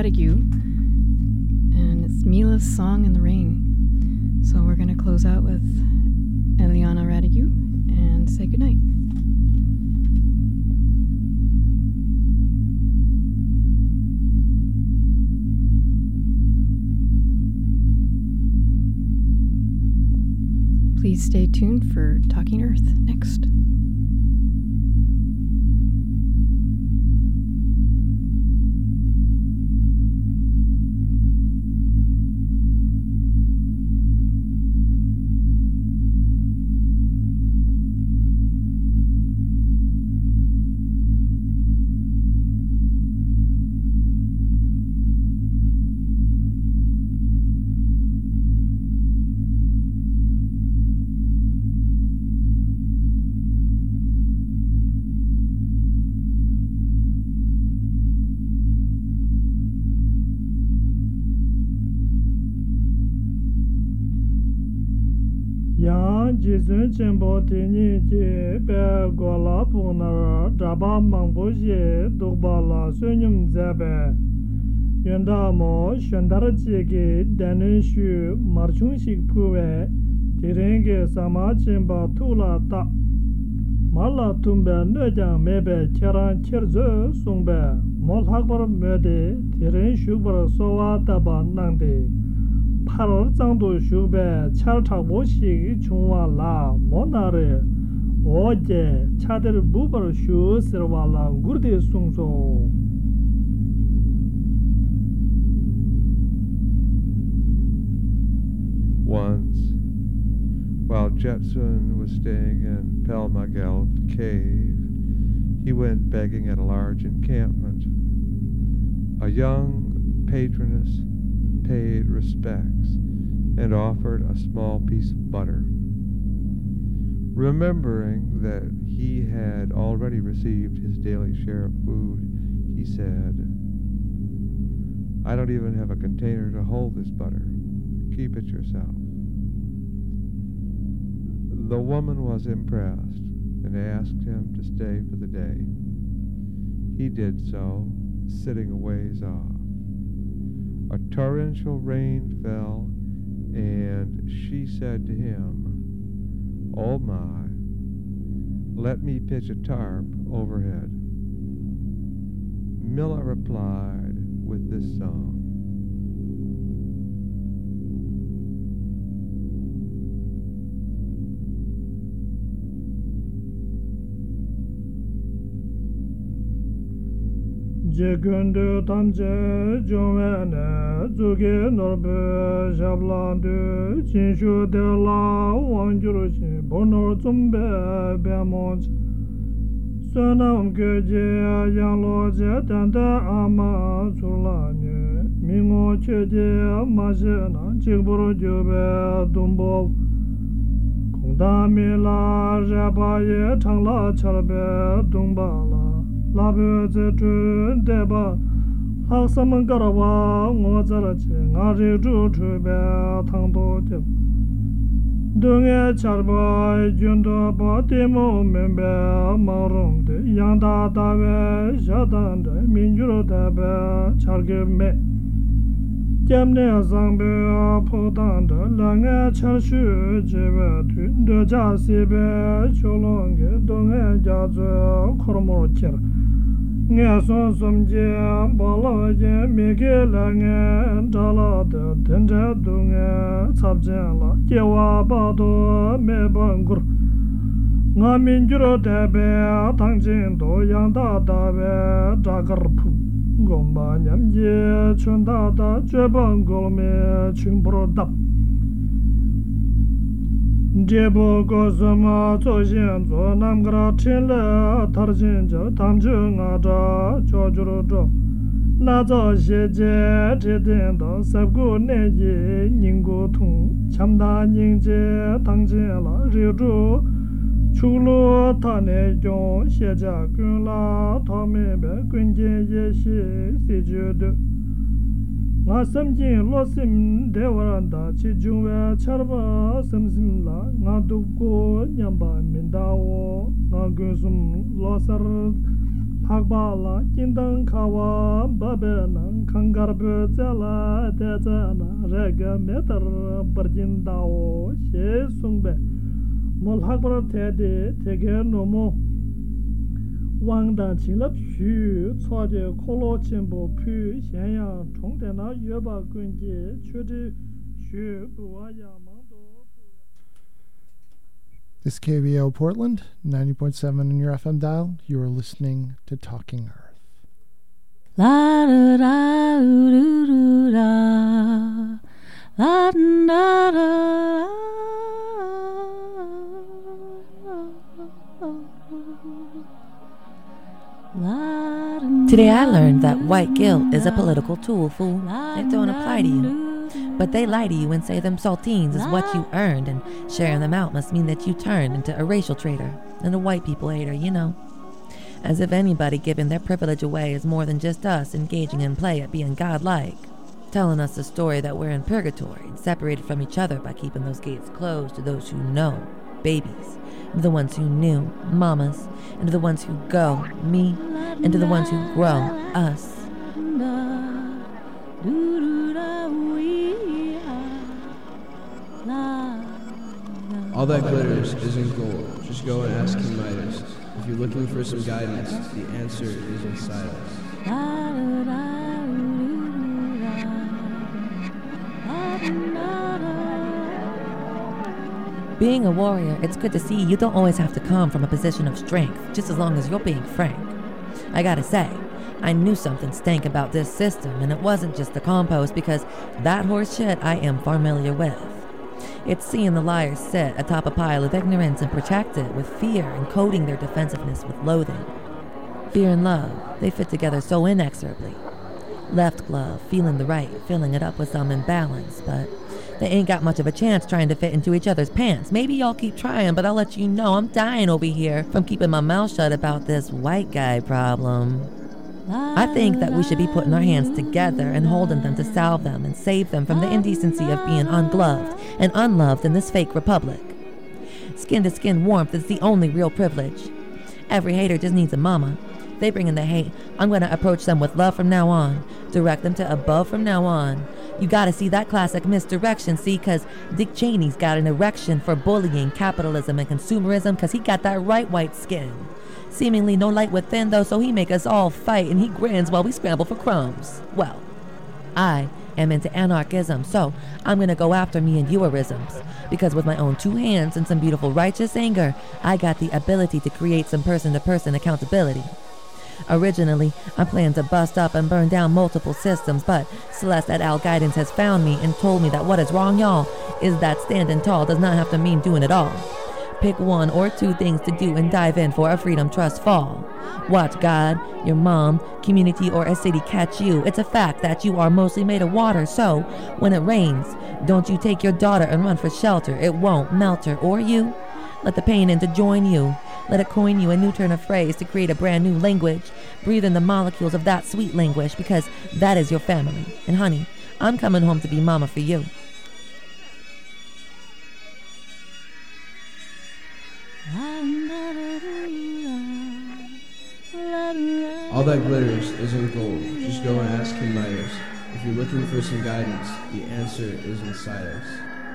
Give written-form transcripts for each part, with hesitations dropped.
Radigue, and it's Mila's Song in the Rain. So we're going to close out with Eliana Radigue and say goodnight. Please stay tuned for Talking Earth next. Jisun Chenpo Tini Ji Be Gola Punar Draba Mangpo Ji Dukba La Sunyum Zebe Yunda Mo Shundar Jigi Danu Shu Marchung Shik Puwe Tiringi Sama Chenpa Tula Ta Mala Tumbe Nujang Mebe Keran Kirzu Sungbe Mol Hakbar Mede Tirin Shukbar Sowa Taba Nangde Par Zangdu Shube Charta Woshi Chungwa La Monare Oje Chader Bubar Shu Sirwala Gurde Sungso. Once, while Jetsun was staying in Pelmagel Cave, he went begging at a large encampment. A young patroness paid respects and offered a small piece of butter. Remembering that he had already received his daily share of food, he said, "I don't even have a container to hold this butter. Keep it yourself." The woman was impressed and asked him to stay for the day. He did so, sitting a ways off. A torrential rain fell, and she said to him, "Oh my, let me pitch a tarp overhead." Mila replied with this song. Jegundu Tamje Jomene Zuge Norbe Jablandu Jinshu de la Wanjurushi Bonor Zumbe Bemonch Sonam Geje Yanloje Tanda Ama Sulani Mingo Cheje Majena Jigburu Jube Dumbo Kongdamila Jabaye Tangla Charbe Dumbala Labu Zitun Deba Haksaman Garawa Ngozarachi Ngari Jutube Tangdo Jib Dunge Charba Jundo Batimo Membe Marumde Yanda Dabe Jadande Minjuro Dabe Chargib Me Jamne Zangbe Podanda Lange Charshu Jibe Tunde Jasibe Cholonge Dunge Jazu Kormor Chir Nga son somje balaje mekela nga dalada tende dunga sabjala jewa bado mebangur nga minjuro tabe tangjin do yanda dabe dagarpu gomba nyamje chunda da jebangolme chimbro dap Jebo Gosama Toshin Zo Namgra Chinle Tarjinja Tamjung Ada Jojuro Naza Sheje Chedindo Sabgu Neji Ningu Tung Chamda Ningje Tangjela Riru Chulu Tane Jong Sheja Gunla Tomebe Gunje Yeshi Sijudu Nga samjin losim dewaranda chi jungwe charba samsimla nga dukko nyamba mindawo nga gunsum losar Hagbala, Jindang Kawa, Babena, Kangarbu Zela, Dezana, Rega, Meter, Barjindao, She Sungbe, Molhakbar Teddy, Teger Nomo, Wang Dan Chilap Xu, Chode, Kolo Chimbo, Pu, Xianyang, Chongdena, Yueba Gunji, Chudi, Xu, Buaya, Mando. This is KBO Portland, 90.7 on your FM dial. You are listening to Talking Earth. La da da do do da, la da da. Today I learned that white guilt is a political tool, fool. It don't apply to you. But they lie to you and say them saltines is what you earned, and sharing them out must mean that you turned into a racial traitor and a white people hater, you know. As if anybody giving their privilege away is more than just us engaging in play at being godlike. Telling us the story that we're in purgatory and separated from each other by keeping those gates closed to those who know, babies, and the ones who knew, mamas, and to the ones who go, me, and to the ones who grow, us. All that glitters isn't gold. Just go and ask King Midas. If you're looking for some guidance, the answer is inside us. Being a warrior, it's good to see you don't always have to come from a position of strength, just as long as you're being frank. I gotta say, I knew something stank about this system, and it wasn't just the compost, because that horse shit I am familiar with. It's seeing the liars sit atop a pile of ignorance and protect it with fear and coating their defensiveness with loathing. Fear and love, they fit together so inexorably. Left glove, feeling the right, filling it up with some imbalance, but they ain't got much of a chance trying to fit into each other's pants. Maybe y'all keep trying, but I'll let you know I'm dying over here from keeping my mouth shut about this white guy problem. I think that we should be putting our hands together and holding them to salve them and save them from the indecency of being ungloved and unloved in this fake republic. Skin-to-skin warmth is the only real privilege. Every hater just needs a mama. They bring in the hate. I'm going to approach them with love from now on. Direct them to above from now on. You gotta see that classic misdirection, see, cause Dick Cheney's got an erection for bullying, capitalism, and consumerism, cause he got that right white skin. Seemingly no light within, though, so he make us all fight, and he grins while we scramble for crumbs. Well, I am into anarchism, so I'm gonna go after me and youerisms, because with my own two hands and some beautiful righteous anger, I got the ability to create some person-to-person accountability. Originally, I planned to bust up and burn down multiple systems, but Celeste et al. Guidance has found me and told me that what is wrong, y'all, is that standing tall does not have to mean doing it all. Pick one or two things to do and dive in for a Freedom Trust fall. Watch God, your mom, community, or a city catch you. It's a fact that you are mostly made of water, so when it rains, don't you take your daughter and run for shelter. It won't melt her or you. Let the pain in to join you. Let it coin you a new turn of phrase to create a brand new language. Breathe in the molecules of that sweet language, because that is your family. And honey, I'm coming home to be mama for you. All that glitters isn't gold. Just go and ask King Midas. If you're looking for some guidance, the answer is inside us.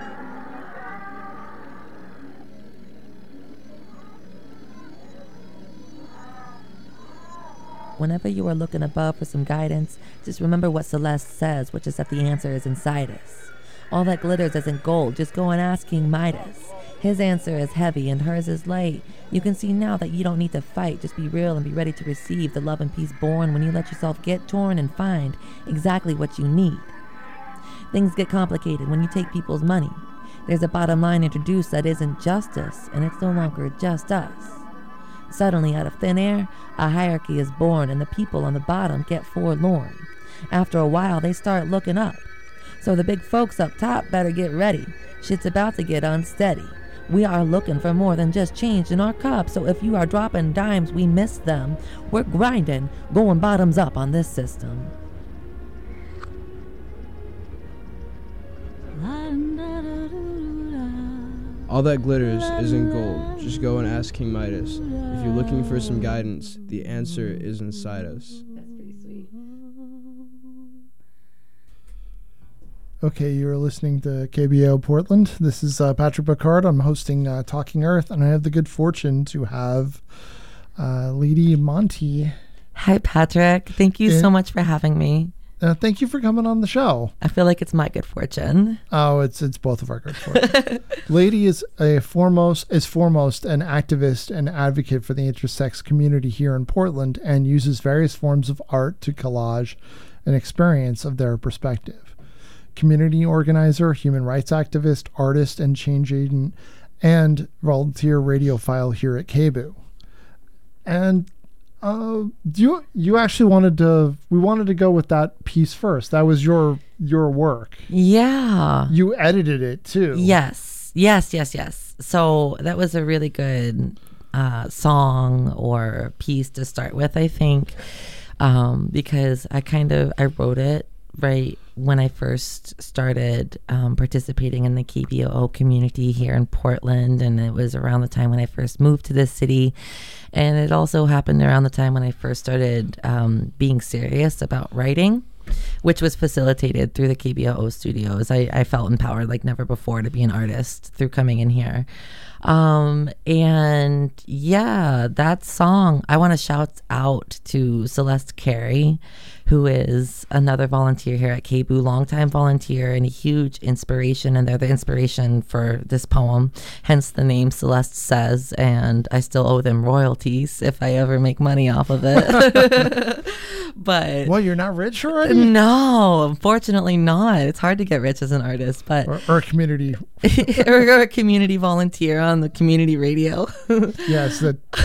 Whenever you are looking above for some guidance, just remember what Celeste says, which is that the answer is inside us. All that glitters isn't gold. Just go and ask King Midas. His answer is heavy and hers is light. You can see now that you don't need to fight. Just be real and be ready to receive the love and peace born when you let yourself get torn and find exactly what you need. Things get complicated when you take people's money. There's a bottom line introduced that isn't justice, and it's no longer just us. Suddenly, out of thin air, a hierarchy is born, and the people on the bottom get forlorn. After a while, they start looking up. So the big folks up top better get ready. Shit's about to get unsteady. We are looking for more than just change in our cup, so if you are dropping dimes, we miss them. We're grinding, going bottoms up on this system. All that glitters isn't gold. Just go and ask King Midas. If you're looking for some guidance, the answer is inside us. That's pretty sweet. Okay, you're listening to KBO Portland. This is Patrick Picard. I'm hosting Talking Earth, and I have the good fortune to have Lady Monty. Hi, Patrick. Thank you so much for having me. Thank you for coming on the show. I feel like it's my good fortune. Oh, it's both of our good fortune. Lady is foremost an activist and advocate for the intersex community here in Portland, and uses various forms of art to collage an experience of their perspective. Community organizer, human rights activist, artist, and change agent, and volunteer radiophile here at KBOO. And you actually wanted to go with that piece first. That was your work. Yeah. You edited it too. Yes. So that was a really good song or piece to start with, I think, because I wrote it right when I first started participating in the KBOO community here in Portland, and it was around the time when I first moved to this city, and it also happened around the time when I first started being serious about writing, which was facilitated through the KBOO studios. I felt empowered like never before to be an artist through coming in here. And yeah, that song, I want to shout out to Celeste Carey, who is another volunteer here at KBOO, longtime volunteer and a huge inspiration. And they're the inspiration for this poem, hence the name Celeste Says. And I still owe them royalties if I ever make money off of it. But well, you're not rich already? No, unfortunately not. It's hard to get rich as an artist, but or a community or a community volunteer on the community radio. Yes.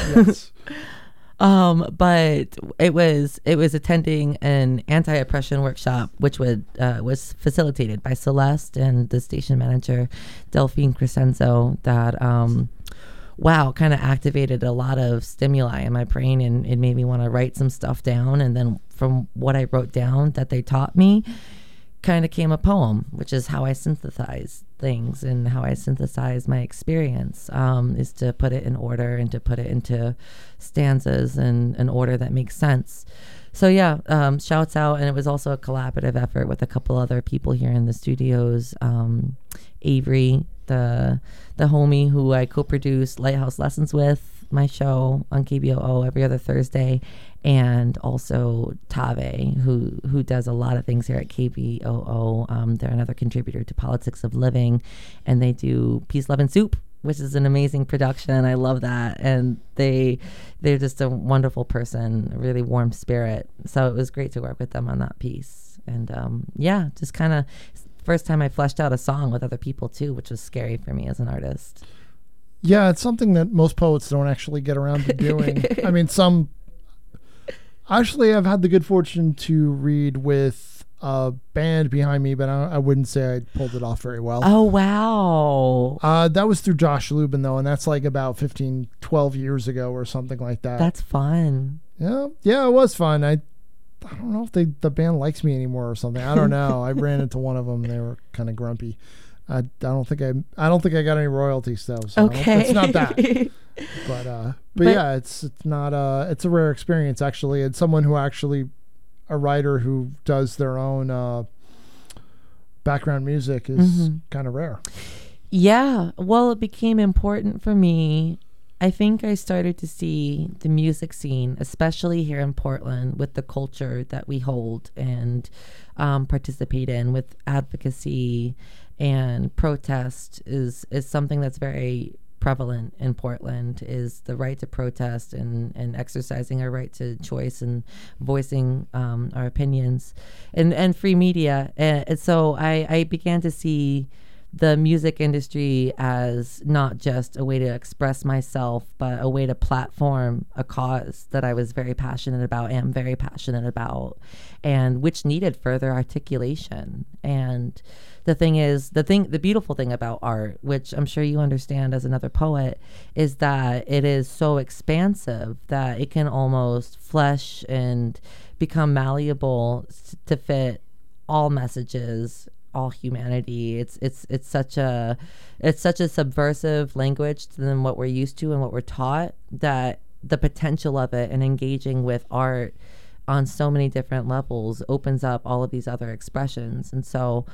But it was attending an anti-oppression workshop, which was facilitated by Celeste and the station manager Delphine Crescenzo. That kind of activated a lot of stimuli in my brain, and it made me want to write some stuff down. And then from what I wrote down that they taught me, kind of came a poem, which is how I synthesize things and how I synthesize my experience, is to put it in order and to put it into stanzas in an order that makes sense. So yeah, shouts out. And it was also a collaborative effort with a couple other people here in the studios. Avery, the homie who I co-produced Lighthouse Lessons with, my show on KBOO every other Thursday, and also Tave, who does a lot of things here at KBOO. They're another contributor to Politics of Living, and they do Peace, Love, and Soup, which is an amazing production. I love that. And they're just a wonderful person, a really warm spirit. So it was great to work with them on that piece. And just kind of first time I fleshed out a song with other people too, which was scary for me as an artist. Yeah, it's something that most poets don't actually get around to doing. I mean, actually, I've had the good fortune to read with a band behind me, but I wouldn't say I pulled it off very well. Oh, wow. That was through Josh Lubin, though, and that's like about 12 years ago or something like that. That's fun. Yeah, it was fun. I don't know if the band likes me anymore or something. I don't know. I ran into one of them. They were kind of grumpy. I don't think I got any royalties though. So okay, it's not that. But yeah, it's not. It's a rare experience actually. And someone who actually, a writer who does their own background music is kind of rare. Yeah. Well, it became important for me. I think I started to see the music scene, especially here in Portland, with the culture that we hold and participate in, with advocacy and protest is something that's very prevalent in Portland, is the right to protest and exercising our right to choice and voicing our opinions and free media. And so I began to see the music industry as not just a way to express myself, but a way to platform a cause that I was very passionate about, am very passionate about, and which needed further articulation. And the thing is, the beautiful thing about art, which I'm sure you understand as another poet, is that it is so expansive that it can almost flesh and become malleable to fit all messages all humanity. It's such a subversive language than what we're used to and what we're taught, that the potential of it and engaging with art on so many different levels opens up all of these other expressions. And so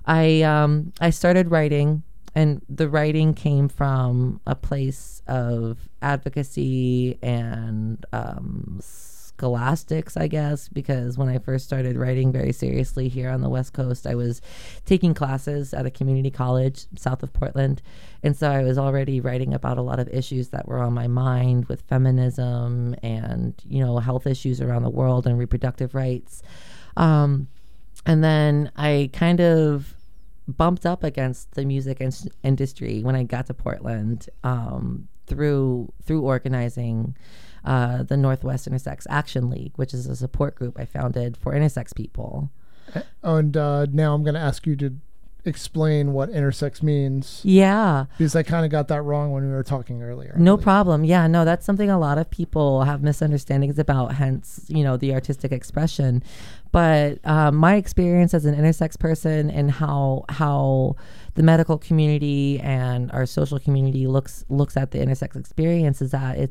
I started writing, and the writing came from a place of advocacy and scholastics, I guess, because when I first started writing very seriously here on the West Coast, I was taking classes at a community college south of Portland. And so I was already writing about a lot of issues that were on my mind with feminism and, health issues around the world and reproductive rights. And then I kind of bumped up against the music industry when I got to Portland through organizing the Northwest Intersex Action League, which is a support group I founded for intersex people. And now I'm going to ask you to explain what intersex means. Yeah. Because I kind of got that wrong when we were talking earlier. No problem. Yeah, no, that's something a lot of people have misunderstandings about, hence, the artistic expression. But my experience as an intersex person and how the medical community and our social community looks at the intersex experience is that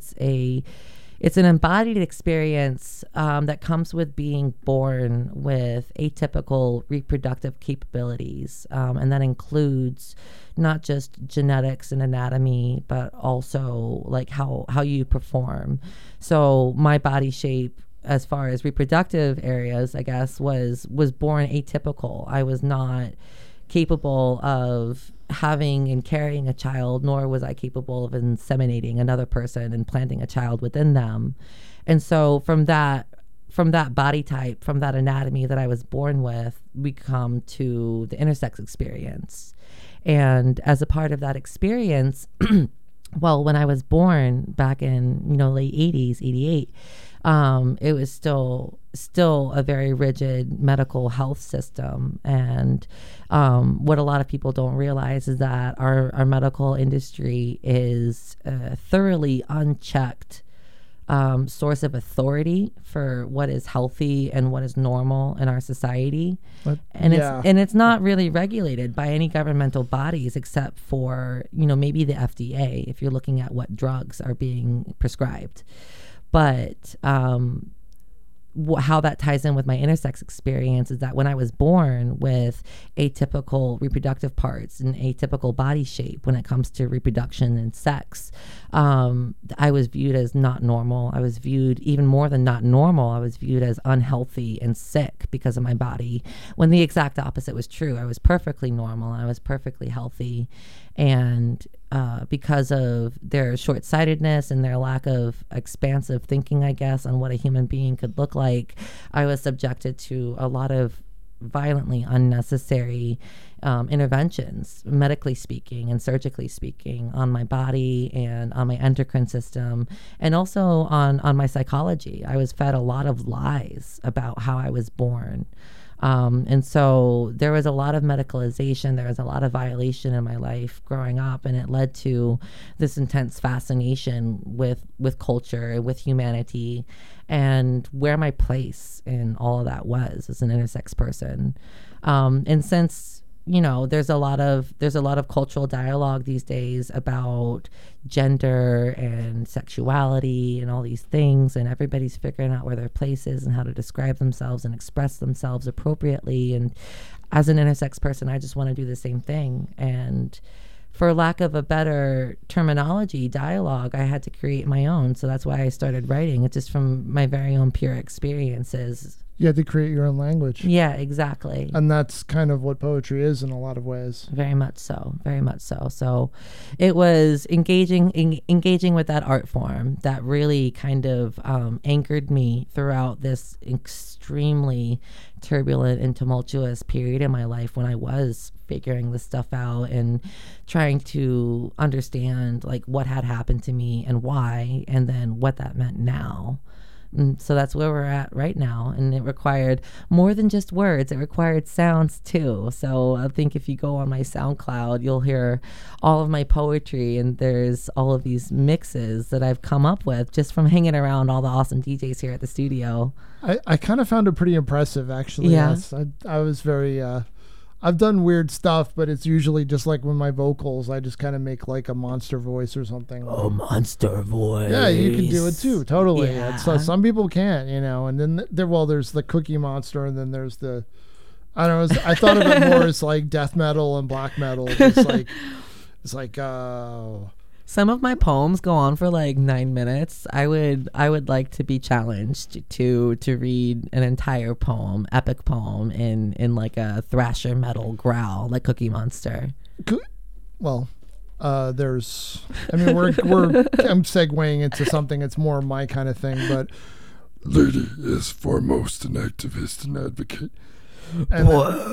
it's an embodied experience that comes with being born with atypical reproductive capabilities. And that includes not just genetics and anatomy, but also like how you perform. So my body shape, as far as reproductive areas, I guess, was born atypical. I was not capable of having and carrying a child, nor was I capable of inseminating another person and planting a child within them. And so from that body type, from that anatomy that I was born with, we come to the intersex experience. And as a part of that experience, well, when I was born back in, late 80s, 88, it was still a very rigid medical health system. And what a lot of people don't realize is that our medical industry is a thoroughly unchecked source of authority for what is healthy and what is normal in our society. It's not really regulated by any governmental bodies except for, maybe the FDA, if you're looking at what drugs are being prescribed. But how that ties in with my intersex experience is that when I was born with atypical reproductive parts and atypical body shape when it comes to reproduction and sex, I was viewed as not normal. I was viewed even more than not normal. I was viewed as unhealthy and sick because of my body, when the exact opposite was true. I was perfectly normal. I was perfectly healthy. And because of their short-sightedness and their lack of expansive thinking, I guess, on what a human being could look like, I was subjected to a lot of violently unnecessary interventions, medically speaking and surgically speaking, on my body and on my endocrine system, and also on my psychology. I was fed a lot of lies about how I was born. And so there was a lot of medicalization. There was a lot of violation in my life growing up, and it led to this intense fascination with culture and with humanity and where my place in all of that was as an intersex person. And since there's a lot of cultural dialogue these days about gender and sexuality and all these things, and everybody's figuring out where their place is and how to describe themselves and express themselves appropriately. And as an intersex person, I just want to do the same thing. And for lack of a better terminology, dialogue, I had to create my own. So that's why I started writing. It's just from my very own pure experiences. You had to create your own language. Yeah, exactly. And that's kind of what poetry is in a lot of ways. Very much so. Very much so. So it was engaging with that art form that really kind of anchored me throughout this extremely turbulent and tumultuous period in my life when I was figuring this stuff out and trying to understand like what had happened to me and why, and then what that meant now. And so that's where we're at right now. And it required more than just words. It required sounds too. So I think if you go on my SoundCloud, you'll hear all of my poetry, and there's all of these mixes that I've come up with just from hanging around all the awesome DJs here at the studio. I kind of found it pretty impressive, actually. Yeah. Yes, I was very I've done weird stuff, but it's usually just like with my vocals, I just kind of make like a monster voice or something. Oh, monster voice. Yeah, you can do it too. Totally. Yeah. So some people can't, and then there's the Cookie Monster, and then there's the, I don't know. I thought of it more as like death metal and black metal. It's like some of my poems go on for like 9 minutes. I would like to be challenged to read an entire poem, epic poem in like a thrasher metal growl like Cookie Monster. Well, there's, I mean, I'm segueing into something that's more my kind of thing, but lady is foremost an activist and advocate. And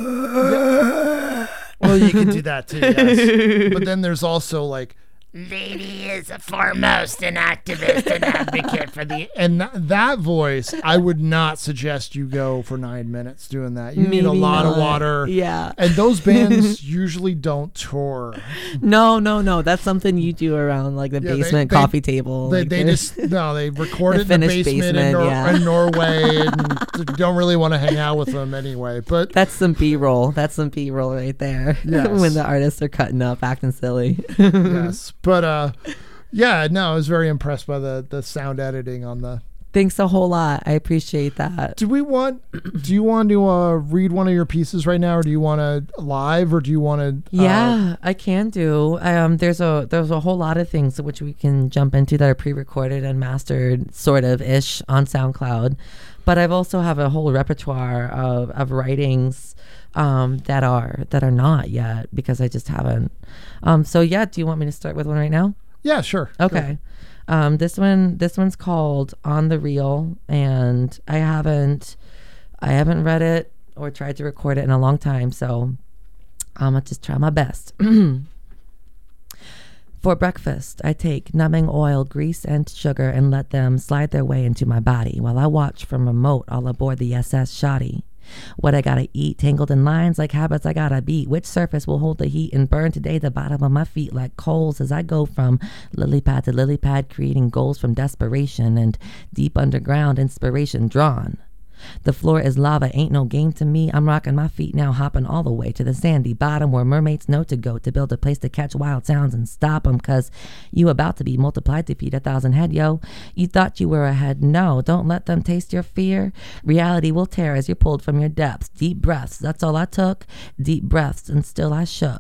well, you can do that too, yes. But then there's also like, lady is a foremost an activist and advocate for the, and that voice, I would not suggest you go for 9 minutes doing that. You need a lot of water. Yeah. And those bands usually don't tour. No. That's something you do around like the basement coffee table. They record it in the basement in Norway and don't really want to hang out with them anyway. But that's some B-roll. That's some B-roll right there. Yes. When the artists are cutting up, acting silly. Yes. But I was very impressed by the sound editing on the. Thanks a whole lot. I appreciate that. Do you want to read one of your pieces right now, or do you want to live, or do you want to? Yeah, I can do. There's a whole lot of things which we can jump into that are pre-recorded and mastered, sort of ish, on SoundCloud. But I've also have a whole repertoire of writings that are not yet, because I just haven't. So yeah, do you want me to start with one right now? Yeah, sure. Okay. This one's called On the Real, and I haven't read it or tried to record it in a long time, so I'm gonna just try my best. For breakfast, I take numbing oil, grease, and sugar and let them slide their way into my body while I watch from remote all aboard the SS Shoddy. What I gotta eat, tangled in lines like habits I gotta beat. Which surface will hold the heat and burn today the bottom of my feet like coals as I go from lily pad to lily pad, creating goals from desperation and deep underground inspiration drawn. The floor is lava, ain't no game to me. I'm rocking my feet now, hopping all the way to the sandy bottom where mermaids know to go to build a place to catch wild sounds and stop them, cause you about to be multiplied to feed 1,000 head, yo. You thought you were ahead, no, don't let them taste your fear. Reality will tear as you're pulled from your depths. Deep breaths, that's all I took. Deep breaths, and still I shook.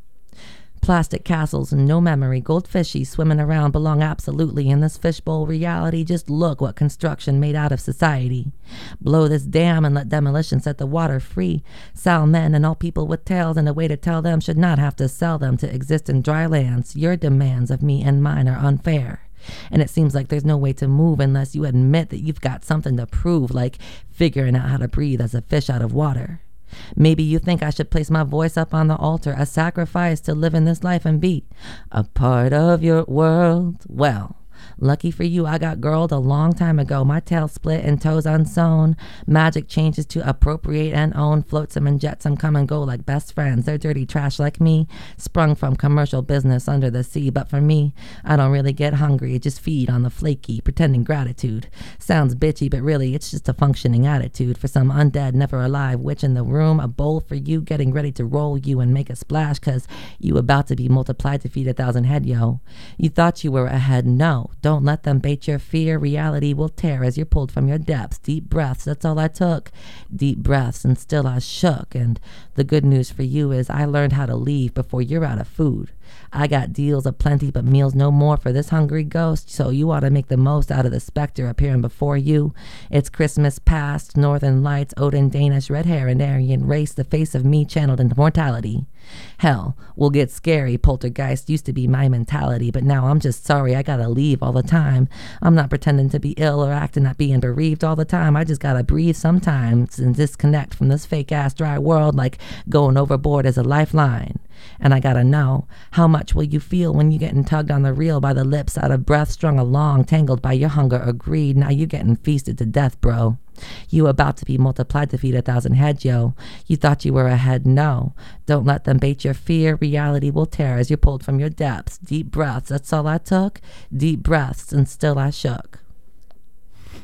Plastic castles and no memory, goldfishies swimming around belong absolutely in this fishbowl reality. Just look what construction made out of society. Blow this dam and let demolition set the water free. Sell men and all people with tails, and a way to tell them should not have to sell them to exist in dry lands. Your demands of me and mine are unfair. And it seems like there's no way to move unless you admit that you've got something to prove, like figuring out how to breathe as a fish out of water. Maybe you think I should place my voice up on the altar, a sacrifice to live in this life and be a part of your world. Well, lucky for you, I got girled a long time ago. My tail split and toes unsewn. Magic changes to appropriate and own. Flotsam and jetsam come and go like best friends. They're dirty trash like me, sprung from commercial business under the sea. But for me, I don't really get hungry. Just feed on the flaky, pretending gratitude. Sounds bitchy, but really it's just a functioning attitude for some undead, never alive witch in the room. A bowl for you, getting ready to roll you and make a splash, cause you about to be multiplied to feed 1,000 head, yo. You thought you were ahead, no. Don't let them bait your fear. Reality will tear as you're pulled from your depths. Deep breaths, that's all I took. Deep breaths, and still I shook. And the good news for you is I learned how to leave before you're out of food. I got deals aplenty, but meals no more for this hungry ghost, so you ought to make the most out of the specter appearing before you. It's Christmas past, northern lights, Odin, Danish, red hair, and Aryan race, the face of me channeled into mortality. Hell, we'll get scary, poltergeist used to be my mentality, but now I'm just sorry I gotta leave all the time. I'm not pretending to be ill or acting at being bereaved all the time. I just gotta breathe sometimes and disconnect from this fake-ass dry world like going overboard as a lifeline. And I gotta know, how much will you feel when you getting tugged on the reel by the lips, out of breath, strung along, tangled by your hunger or greed? Now you getting feasted to death, bro. You about to be multiplied to feed 1,000 head, yo. You thought you were ahead, no. Don't let them bait your fear. Reality will tear as you're pulled from your depths. Deep breaths, that's all I took. Deep breaths, and still I shook.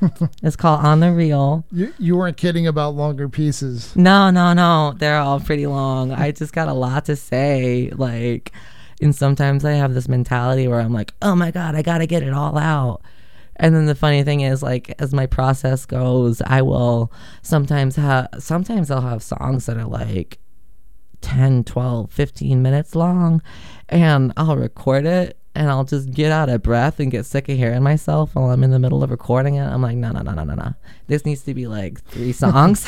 It's called On the Real. You weren't kidding about longer pieces. No. They're all pretty long. I just got a lot to say. Like, and sometimes I have this mentality where I'm like, oh my God, I got to get it all out. And then the funny thing is, like, as my process goes, I will sometimes I'll have songs that are like 10, 12, 15 minutes long, and I'll record it and I'll just get out of breath and get sick of hearing myself while I'm in the middle of recording it. I'm like, no. This needs to be like 3 songs.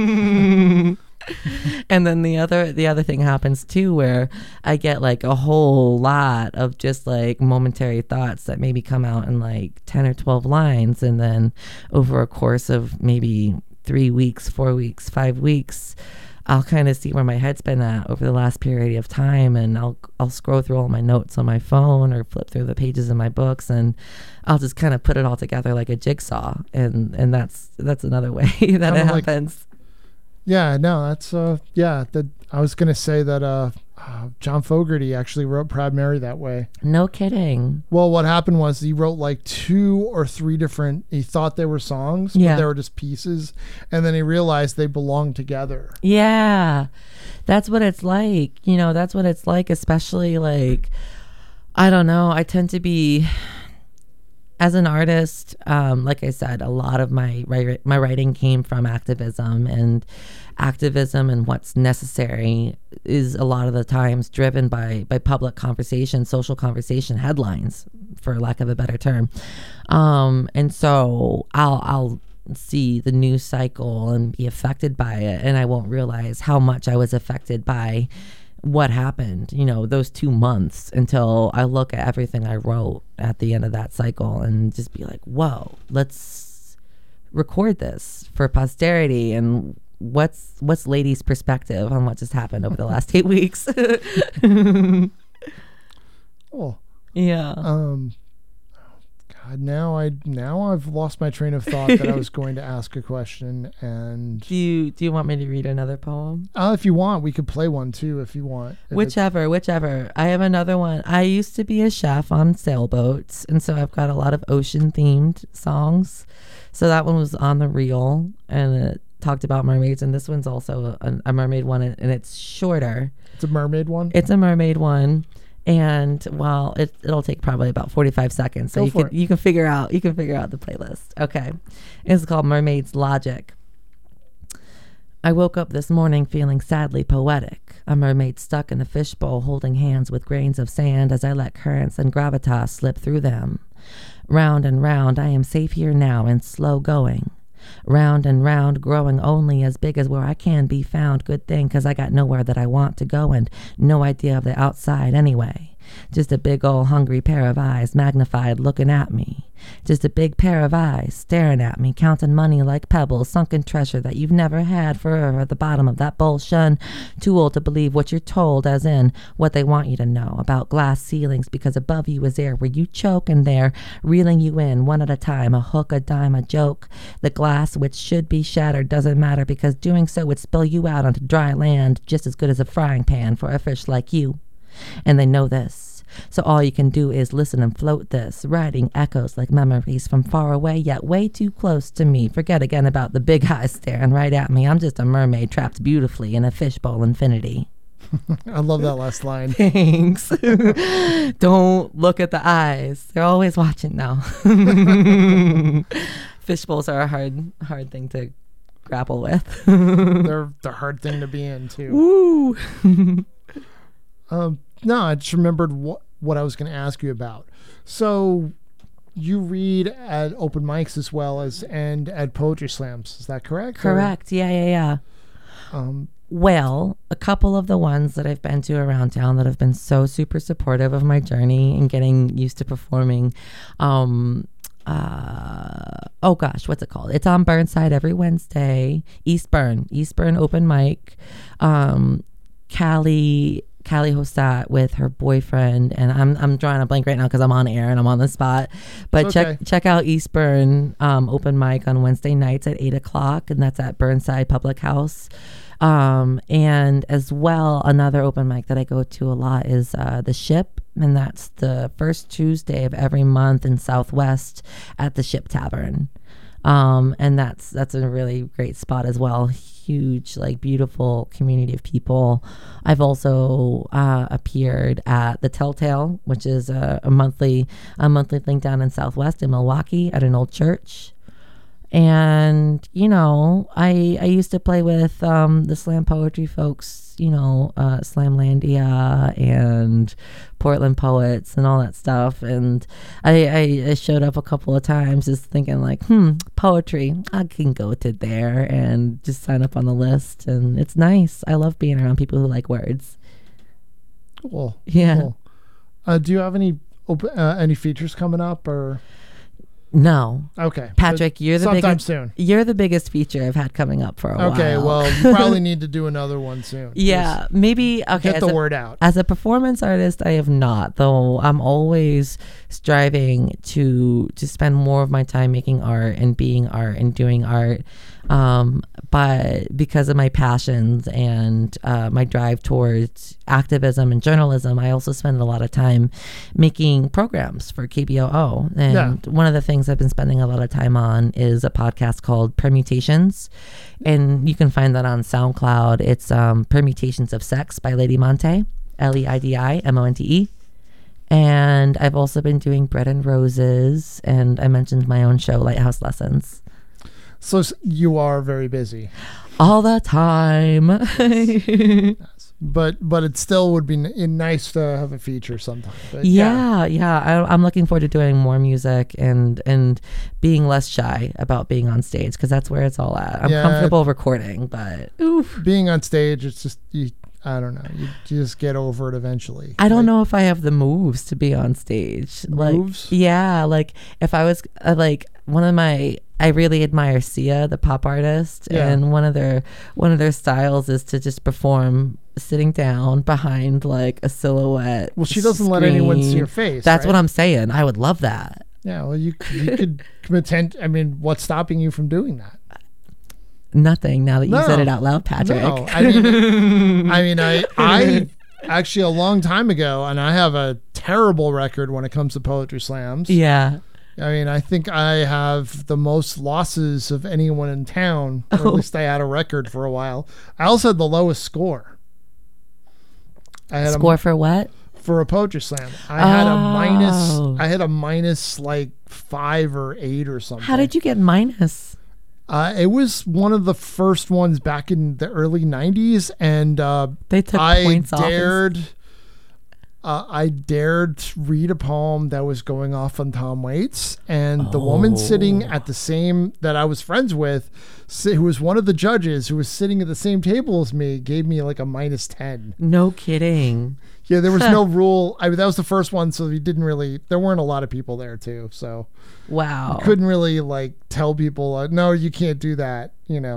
And then the other thing happens too, where I get like a whole lot of just like momentary thoughts that maybe come out in like 10 or 12 lines, and then over a course of maybe 3 weeks, 4 weeks, 5 weeks, I'll kind of see where my head's been at over the last period of time, and I'll scroll through all my notes on my phone or flip through the pages in my books, and I'll just kind of put it all together like a jigsaw, and that's another way that it happens. Yeah, no, that's I was gonna say that John Fogerty actually wrote Proud Mary that way. No kidding. Well, what happened was he wrote like 2 or 3 different, he thought they were songs, but they were just pieces, and then he realized they belonged together. Yeah, that's what it's like. You know, that's what it's like, especially like, I don't know, I tend to be, as an artist, like I said, a lot of my writing came from activism, and what's necessary is a lot of the times driven by public conversation, social conversation, headlines, for lack of a better term. And so I'll see the news cycle and be affected by it, and I won't realize how much I was affected by what happened, you know, those 2 months, until I look at everything I wrote at the end of that cycle and just be like, whoa, let's record this for posterity. And what's Lady's perspective on what just happened over the last 8 weeks? Oh, yeah. God, now I've lost my train of thought that I was going to ask a question. And do you want me to read another poem? If you want, we could play one too if you want. Whichever. I have another one. I used to be a chef on sailboats, and so I've got a lot of ocean themed songs. So that one was On the Real, and it talked about mermaids, and this one's also a mermaid one, and it's shorter. It's a mermaid one? It's a mermaid one. And well, it'll take probably about 45 seconds. So you can figure out the playlist. Okay. It's called Mermaid's Logic. I woke up this morning feeling sadly poetic. A mermaid stuck in a fishbowl holding hands with grains of sand as I let currents and gravitas slip through them. Round and round, I am safe here now and slow going. Round and round, growing only as big as where I can be found. Good thing, 'cause I got nowhere that I want to go and no idea of the outside anyway. Just a big old hungry pair of eyes, magnified, looking at me. Just a big pair of eyes, staring at me, counting money like pebbles, sunken treasure that you've never had forever at the bottom of that bowl, shun. Too old to believe what you're told, as in what they want you to know about glass ceilings, because above you is air where you choke, and they're reeling you in one at a time, a hook, a dime, a joke. The glass which should be shattered doesn't matter, because doing so would spill you out onto dry land, just as good as a frying pan for a fish like you. And they know this. So all you can do is listen and float this, riding echoes like memories from far away, yet way too close to me. Forget again about the big eyes staring right at me. I'm just a mermaid trapped beautifully in a fishbowl infinity. I love that last line. Thanks. Don't look at the eyes. They're always watching now. Fishbowls are a hard thing to grapple with. They're the hard thing to be in too. Woo! No, I just remembered what I was going to ask you about. So you read at open mics as well as and at poetry slams. Is that correct? Correct. Yeah. Well, a couple of the ones that I've been to around town that have been so super supportive of my journey and getting used to performing. Oh gosh, what's it called? It's on Burnside every Wednesday. Eastburn open mic. Callie Hostat with her boyfriend, and I'm drawing a blank right now because I'm on air and I'm on the spot. But okay. check out Eastburn open mic on Wednesday nights at 8:00, and that's at Burnside Public House. And as well, another open mic that I go to a lot is The Ship, and that's the first Tuesday of every month in Southwest at the Ship Tavern. And that's a really great spot as well. Huge, like beautiful community of people. I've also appeared at the Telltale, which is a monthly thing down in Southwest in Milwaukee at an old church. And I used to play with the slam poetry folks, Slamlandia and Portland Poets and all that stuff. And I showed up a couple of times just thinking like, poetry, I can go to there and just sign up on the list. And it's nice. I love being around people who like words. Cool. Yeah. Cool. Do you have any features coming up or? No. Okay. Patrick, you're the sometime biggest, soon. You're the biggest feature I've had coming up for a while. Okay, well, you probably need to do another one soon. Yeah, maybe. Okay, get the word out. As a performance artist, I have not, though I'm always striving to spend more of my time making art and being art and doing art. But because of my passions and my drive towards activism and journalism, I also spend a lot of time making programs for KBOO. And one of the things I've been spending a lot of time on is a podcast called Permutations. And you can find that on SoundCloud. It's Permutations of Sex by Lady Monte, LEIDIMONTE. And I've also been doing Bread and Roses. And I mentioned my own show, Lighthouse Lessons. So you are very busy. All the time. But it still would be nice to have a feature sometime. But yeah. I'm looking forward to doing more music and being less shy about being on stage, because that's where it's all at. I'm comfortable recording, but being on stage, it's just I don't know. You just get over it eventually. I don't know if I have the moves to be on stage. Moves? Like if I was I really admire Sia, the pop artist, and one of their styles is to just perform sitting down behind like a silhouette. Well, she doesn't let anyone see her face. That's right? what I'm saying. I would love that. Yeah, well, you could pretend. I mean, what's stopping you from doing that? Nothing. Now that you said it out loud, Patrick. No, I actually a long time ago, and I have a terrible record when it comes to poetry slams. Yeah. I mean, I think I have the most losses of anyone in town. Or at least I had a record for a while. I also had the lowest score. I had for what? For a poetry slam. I had a minus like 5 or 8 or something. How did you get minus? It was one of the first ones back in the early 90s, and they took points off. I dared to read a poem that was going off on Tom Waits, and the woman sitting at the same that I was friends with, who was one of the judges who was sitting at the same table as me, gave me like a minus 10. No kidding. Yeah, there was no rule. That was the first one, so there weren't a lot of people there too. So wow, you couldn't really like tell people, no, you can't do that,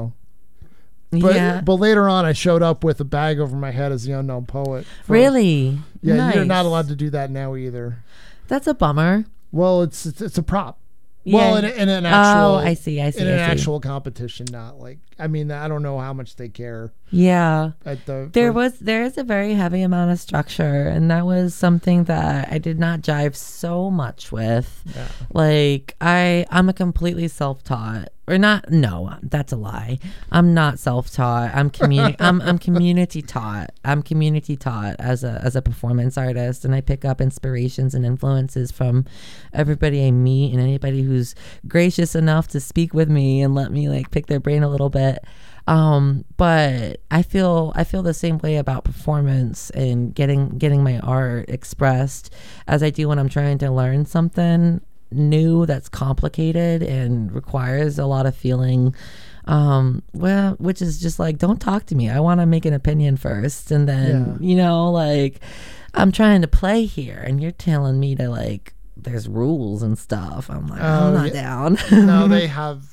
But later on, I showed up with a bag over my head as the unknown poet. Really? Yeah, nice. You're not allowed to do that now either. That's a bummer. Well, it's a prop. Yeah. Well, in an actual. Oh, I see. In an actual competition, not like. I mean, I don't know how much they care. Yeah. There is a very heavy amount of structure, and that was something that I did not jive so much with. Yeah. Like I'm a completely self-taught. Or not? No, that's a lie. I'm not self-taught. I'm I'm community taught. I'm community taught as a performance artist, and I pick up inspirations and influences from everybody I meet and anybody who's gracious enough to speak with me and let me like pick their brain a little bit. But I feel the same way about performance and getting my art expressed as I do when I'm trying to learn something new that's complicated and requires a lot of feeling, which is just like, don't talk to me. I want to make an opinion first, and then like I'm trying to play here and you're telling me to like there's rules and stuff. I'm like, I'm not down. No, they have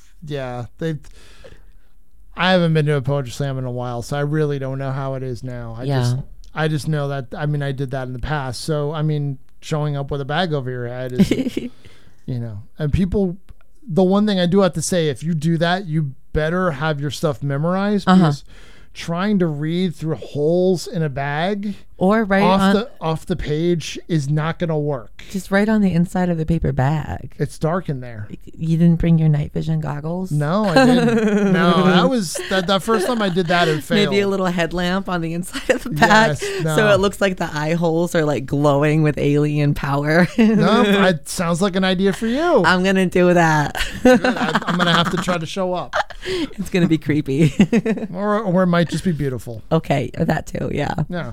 I haven't been to a poetry slam in a while, so I really don't know how it is now. I just know that, I mean, I did that in the past, so I mean, showing up with a bag over your head is and people, the one thing I do have to say, if you do that, you better have your stuff memorized, because trying to read through holes in a bag Or right off the page is not going to work. just right on the inside of the paper bag. It's dark in there. You didn't bring your night vision goggles? No, I didn't. No, that was the first time I did that. It failed. Maybe a little headlamp on the inside of the bag, Yes, no. so it looks like the eye holes are like glowing with alien power. No, it sounds like an idea for you. I'm gonna do that. Good. I'm gonna have to try to show up, It's gonna be creepy. or it might just be beautiful. Okay, that too. Yeah. Yeah.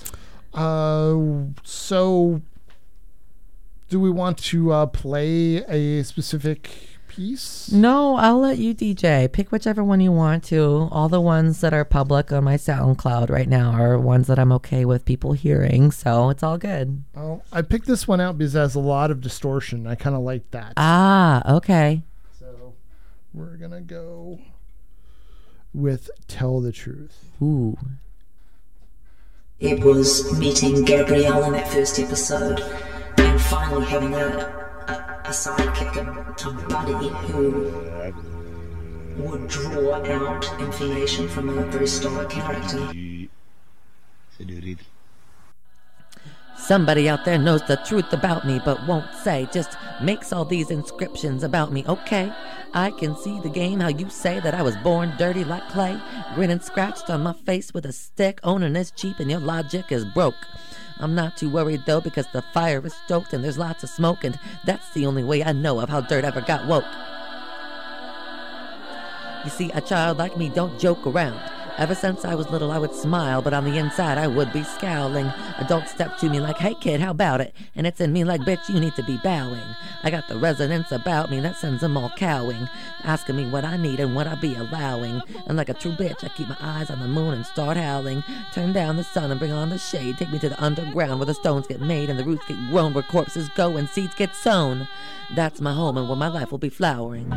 So, do we want to play a specific piece? No, I'll let you DJ. Pick whichever one you want to. All the ones that are public on my SoundCloud right now are ones that I'm okay with people hearing, so it's all good. Oh, I picked this one out because it has a lot of distortion. I kind of like that. Ah, okay. So, we're gonna go with "Tell the Truth." Ooh. It was meeting Gabrielle in that first episode and finally having a sidekick, a buddy who would draw out information from a very stoic character. Somebody out there knows the truth about me but won't say, just makes all these inscriptions about me. Okay, I can see the game, how you say that I was born dirty like clay, grinning scratched on my face with a stick, owning is cheap and your logic is broke. I'm not too worried though because the fire is stoked and there's lots of smoke, and that's the only way I know of how dirt ever got woke. You see, a child like me don't joke around. Ever since I was little, I would smile, but on the inside, I would be scowling. Don't step to me like, hey kid, how about it? And it's in me like, bitch, you need to be bowing. I got the resonance about me that sends them all cowing, asking me what I need and what I be allowing. And like a true bitch, I keep my eyes on the moon and start howling. Turn down the sun and bring on the shade. Take me to the underground where the stones get made and the roots get grown, where corpses go and seeds get sown. That's my home and where my life will be flowering.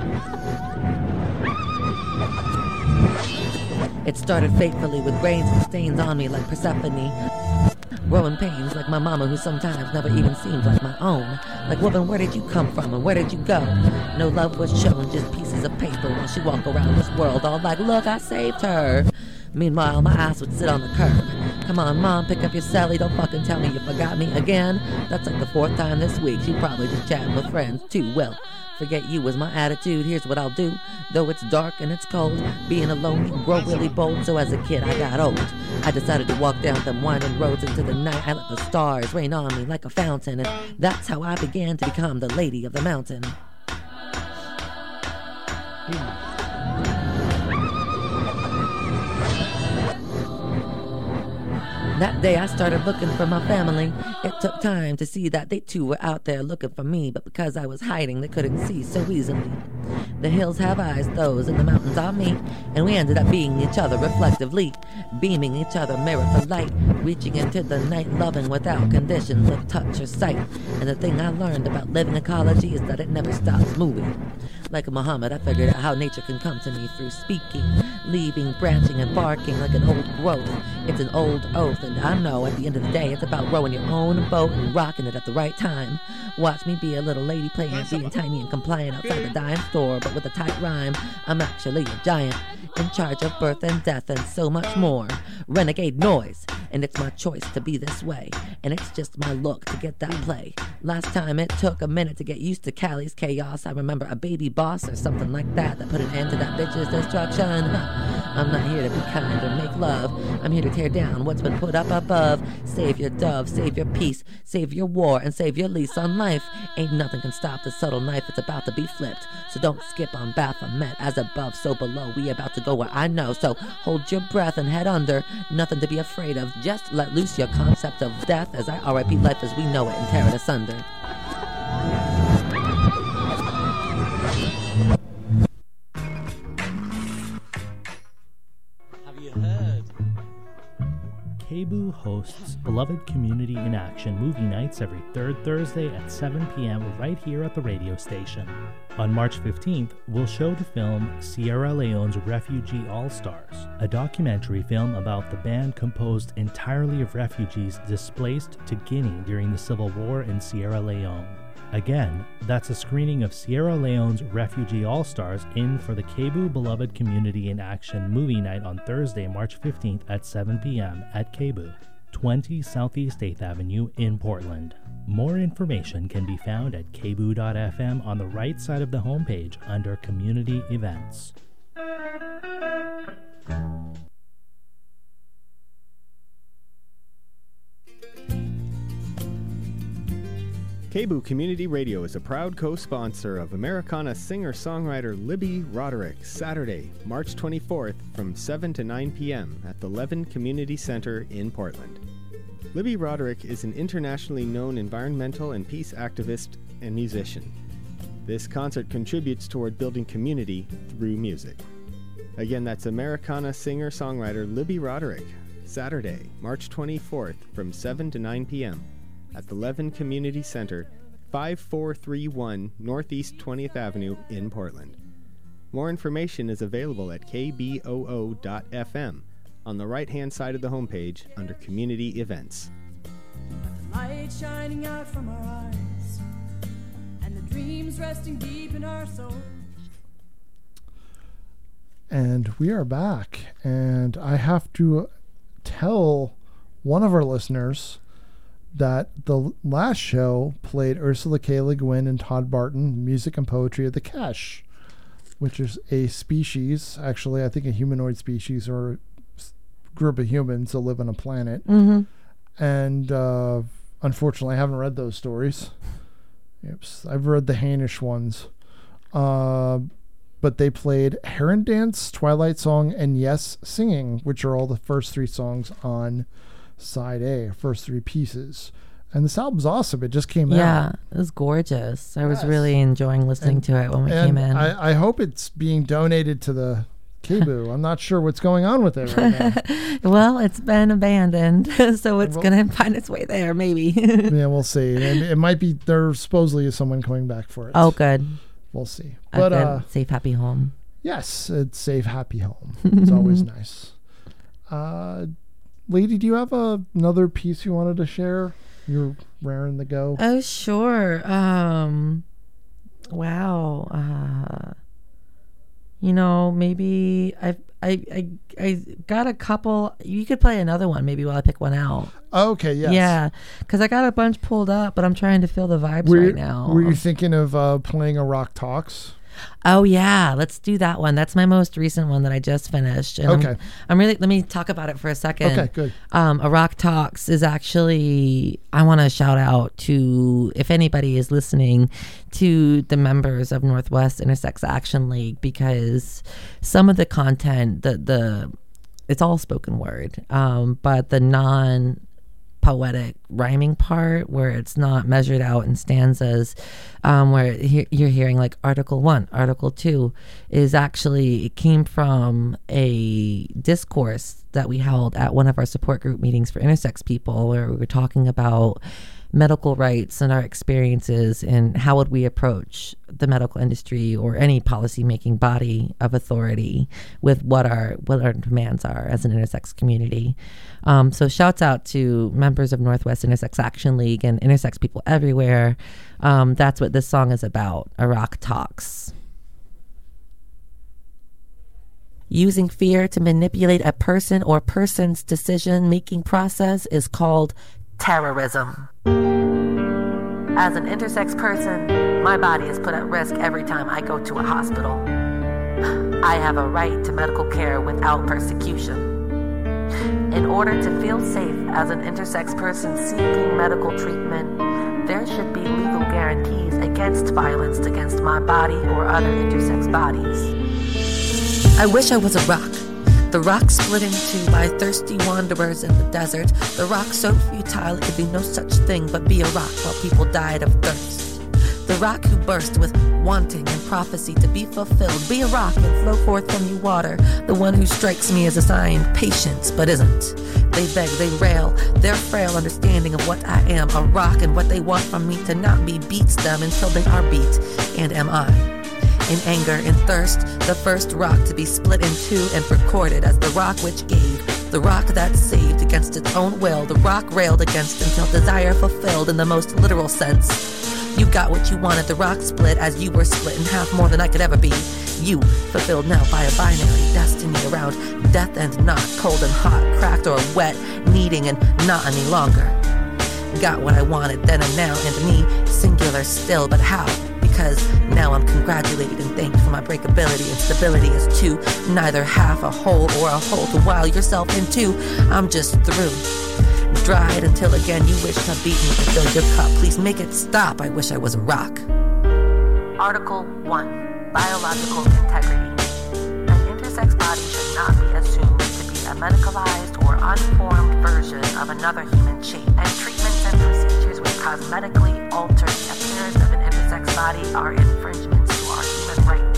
It started fatefully with grains and stains on me like Persephone. Growing pains like my mama, who sometimes never even seemed like my own. Like, woman, where did you come from and where did you go? No love was shown, just pieces of paper while she walked around this world all like, look, I saved her. Meanwhile, my ass would sit on the curb. Come on, mom, pick up your celly. Don't fucking tell me you forgot me again. That's like the 4th time this week. She probably just chatting with friends too. Well, forget you was my attitude. Here's what I'll do. Though it's dark and it's cold, being alone can grow really bold. So as a kid, I got old. I decided to walk down them winding roads into the night. I let the stars rain on me like a fountain, and that's how I began to become the lady of the mountain. That day I started looking for my family. It took time to see that they too were out there looking for me, but because I was hiding, they couldn't see so easily. The hills have eyes, those, and the mountains are me, and we ended up being each other reflectively, beaming each other mirror for light, reaching into the night, loving without conditions of touch or sight. And the thing I learned about living ecology is that it never stops moving. Like Muhammad, I figured out how nature can come to me through speaking, leaving, branching, and barking like an old growth. It's an old oath, and I know at the end of the day, it's about rowing your own boat and rocking it at the right time. Watch me be a little lady playing, being tiny and compliant outside the dime store, but with a tight rhyme, I'm actually a giant, in charge of birth and death and so much more. Renegade noise, and it's my choice to be this way, and it's just my look to get that play. Last time it took a minute to get used to Callie's chaos. I remember a baby boss or something like that put an end to that bitch's destruction. I'm not here to be kind or make love. I'm here to tear down what's been put up above. Save your dove, save your peace, save your war, and save your lease on life. Ain't nothing can stop the subtle knife, it's about to be flipped. So don't skip on Baphomet. As above, so below. We about to go where I know. So hold your breath and head under. Nothing to be afraid of. Just let loose your concept of death as I RIP life as we know it and tear it asunder. Have you heard? KBOO hosts Beloved Community in Action movie nights every third Thursday at 7 p.m. right here at the radio station. On March 15th, we'll show the film Sierra Leone's Refugee All-Stars, a documentary film about the band composed entirely of refugees displaced to Guinea during the Civil War in Sierra Leone. Again, that's a screening of Sierra Leone's Refugee All-Stars in for the KBOO Beloved Community in Action Movie Night on Thursday, March 15th at 7 p.m. at KBOO, 20 Southeast 8th Avenue in Portland. More information can be found at kboo.fm on the right side of the homepage under Community Events. KBOO Community Radio is a proud co-sponsor of Americana singer-songwriter Libby Roderick, Saturday, March 24th from 7 to 9 p.m. at the Levin Community Center in Portland. Libby Roderick is an internationally known environmental and peace activist and musician. This concert contributes toward building community through music. Again, that's Americana singer-songwriter Libby Roderick, Saturday, March 24th from 7 to 9 p.m. at the Levin Community Center, 5431 Northeast 20th Avenue in Portland. More information is available at kboo.fm on the right-hand side of the homepage under Community Events. Light shining out from our eyes, and the dreams resting deep in our souls. And we are back, and I have to tell one of our listeners that the last show played Ursula K. Le Guin and Todd Barton, Music and Poetry of the Kesh, which is a species, actually, I think a humanoid species or a group of humans that live on a planet. Mm-hmm. And unfortunately, I haven't read those stories. I've read the Hainish ones. But they played Heron Dance, Twilight Song, and Yes Singing, which are all the first three songs on Side A, first three pieces. And this album's awesome. It just came out. Yeah, it was gorgeous. I was really enjoying listening to it when we came in. I hope it's being donated to the KBOO. I'm not sure what's going on with it right now. Well, it's been abandoned, so it's going to find its way there, maybe. Yeah, we'll see. And it might be, there supposedly is someone coming back for it. Oh, good. We'll see. But good, safe, happy home. Yes, it's safe, happy home. It's always nice. Lady, do you have another piece you wanted to share? You're raring to go. Oh, sure. Wow. Maybe I got a couple. You could play another one maybe while I pick one out. Okay, yes. Yeah, because I got a bunch pulled up, but I'm trying to feel the vibes right now. Were you thinking of playing a Rock Talks? Oh yeah, let's do that one. That's my most recent one that I just finished. And okay. I'm really, let me talk about it for a second. Okay, good. A Rock Talks is actually, I want to shout out to, if anybody is listening, to the members of Northwest Intersex Action League, because some of the content, it's all spoken word, but the non-poetic rhyming part, where it's not measured out in stanzas, where you're hearing like Article 1, Article 2, is actually, it came from a discourse that we held at one of our support group meetings for intersex people, where we were talking about medical rights and our experiences and how would we approach the medical industry or any policy-making body of authority with what our demands are as an intersex community. So shouts out to members of Northwest Intersex Action League and intersex people everywhere. That's what this song is about, A Rock Talks. Using fear to manipulate a person or person's decision-making process is called terrorism. As an intersex person, my body is put at risk every time I go to a hospital. I have a right to medical care without persecution. In order to feel safe as an intersex person seeking medical treatment, there should be legal guarantees against violence against my body or other intersex bodies. I wish I was a rock. The rock split in two by thirsty wanderers in the desert. The rock so futile it could be no such thing but be a rock while people died of thirst. The rock who burst with wanting and prophecy to be fulfilled. Be a rock and flow forth from you water. The one who strikes me as a sign, patience, but isn't. They beg, they rail, their frail understanding of what I am, a rock, and what they want from me to not be beats them until they are beat. And am I? In anger and thirst, the first rock to be split in two and recorded as the rock which gave, the rock that saved against its own will, the rock railed against until desire fulfilled in the most literal sense. You You got what you wanted, the rock split as you were split in half more than I could ever be. You, fulfilled now by a binary destiny around death and not, cold and hot, cracked or wet, needing and not any longer. Got what I wanted then and now, and me, singular still, but how? Because now I'm congratulated and thanked for my breakability and stability as two, neither half a whole or a whole to wow yourself into. I'm just through. Dried until again you wish to beat me to fill your cup. Please make it stop, I wish I was a rock. Article 1. Biological integrity. An intersex body should not be assumed to be a medicalized or unformed version of another human shape, and treatments and procedures which cosmetically alter the appearance of an intersex body are infringements to our human rights.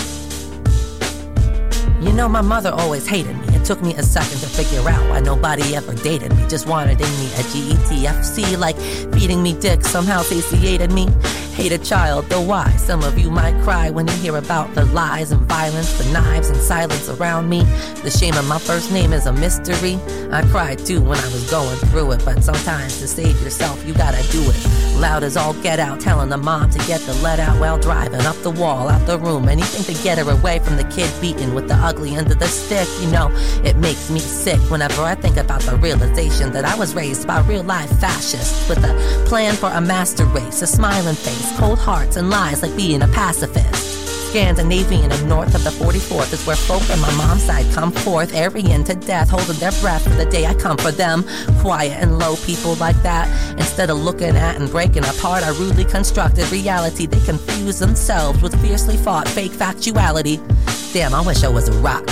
You know, my mother always hated me. It took me a second to figure out why nobody ever dated me. Just wanted in me a GETFC, like feeding me dick somehow satiated me. Hate a child, though why? Some of you might cry when you hear about the lies and violence, the knives and silence around me. The shame of my first name is a mystery. I cried too when I was going through it, but sometimes to save yourself, you gotta do it. Loud as all get out, telling the mom to get the let out while driving up the wall, out the room. Anything to get her away from the kid beaten with the ugly end of the stick. You know, it makes me sick whenever I think about the realization that I was raised by real-life fascists with a plan for a master race, a smiling face, cold hearts and lies like being a pacifist. Scandinavian and north of the 44th is where folk on my mom's side come forth, Aryan to death, holding their breath for the day I come for them. Quiet and low people like that, instead of looking at and breaking apart our rudely constructed reality, they confuse themselves with fiercely fought fake factuality. Damn, I wish I was a rock.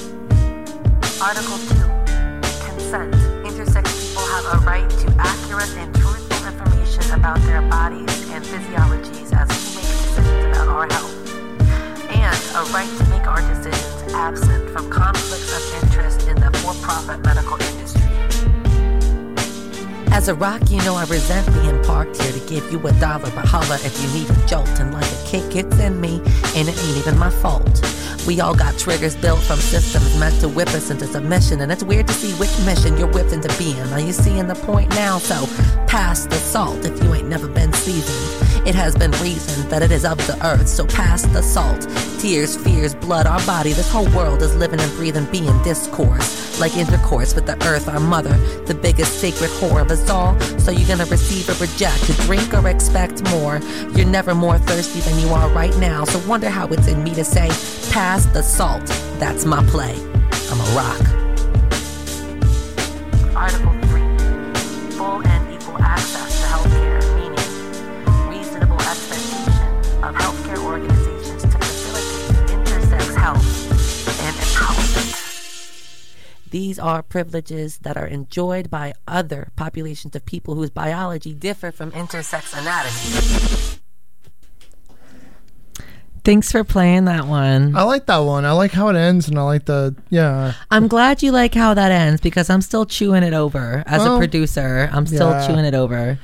Article 2. Consent. Intersex people have a right to accurate and truthful information about their bodies and physiologies as we make decisions about our health. And a right to make our decisions absent from conflicts of interest in the for-profit medical industry. As a rock, you know I resent being parked here to give you $1, but holler if you need a jolt. And like a kick gets in me, and it ain't even my fault. We all got triggers built from systems meant to whip us into submission, and it's weird to see which mission you're whipped into being. Are you seeing the point now? So pass the salt if you ain't never been seasoned. It has been reasoned that it is of the earth, so pass the salt. Tears, fears, blood, our body, this whole world is living and breathing, being discourse. Like intercourse with the earth, our mother, the biggest sacred whore of us all. So you're gonna receive or reject, to drink or expect more. You're never more thirsty than you are right now, so wonder how it's in me to say, pass the salt. That's my play. I'm a rock. Article 3. Full and equal access to healthcare, meaning reasonable expectation of healthcare organizations to facilitate intersex health and empowerment. These are privileges that are enjoyed by other populations of people whose biology differ from intersex anatomy. Thanks for playing that one. I like that one. I like how it ends, and I like I'm glad you like how that ends, because I'm still chewing it over as a producer. I'm still chewing it over.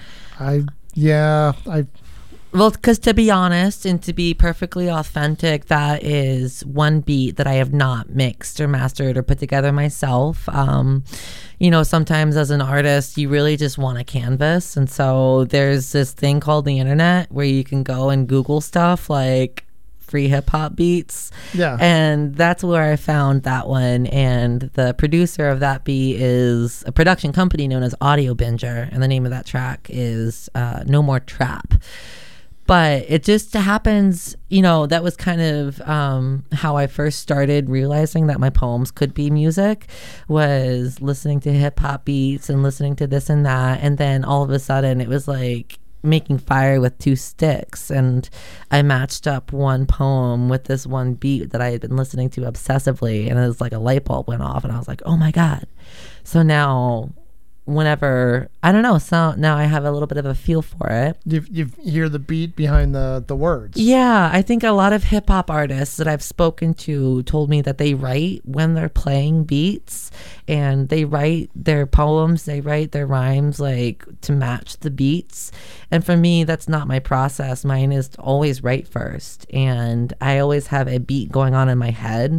Well, because to be honest and to be perfectly authentic, that is one beat that I have not mixed or mastered or put together myself. You know, sometimes as an artist, you really just want a canvas. And so there's this thing called the internet where you can go and Google stuff like free hip hop beats. Yeah. And that's where I found that one. And the producer of that beat is a production company known as Audio Binger. And the name of that track is No More Trap. But it just happens, you know, that was kind of how I first started realizing that my poems could be music, was listening to hip hop beats and listening to this and that. And then all of a sudden it was like making fire with two sticks, and I matched up one poem with this one beat that I had been listening to obsessively, and it was like a light bulb went off, and I was like, oh my god. So now whenever, I don't know, so now I have a little bit of a feel for it. You hear the beat behind the words. Yeah, I think a lot of hip hop artists that I've spoken to told me that they write when they're playing beats, and they write their poems, they write their rhymes like to match the beats. And for me, that's not my process. Mine is to always write first, and I always have a beat going on in my head,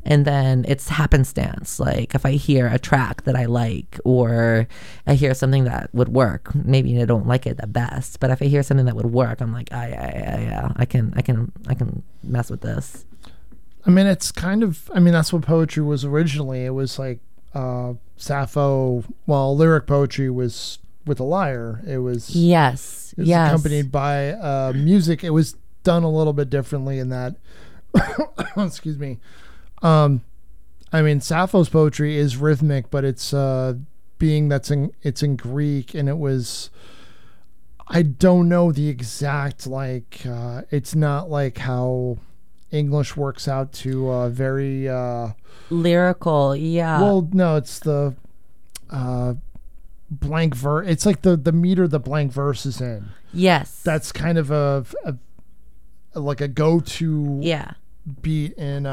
and then it's happenstance. Like if I hear a track that I like, or I hear something that would work, maybe I don't like it the best, but if I hear something that would work, I'm like, yeah, I can mess with this. I mean, it's kind of, I mean, that's what poetry was originally. It was like Sappho, well, lyric poetry was with a lyre. It was accompanied by music. It was done a little bit differently in that. Excuse me. I mean, Sappho's poetry is rhythmic, but it's it's in Greek, and it was, I don't know the exact, like, it's not like how English works out to very lyrical. Yeah. Well, no, it's the blank verse. It's like the meter the blank verse is in. Yes. That's kind of a like a go-to beat in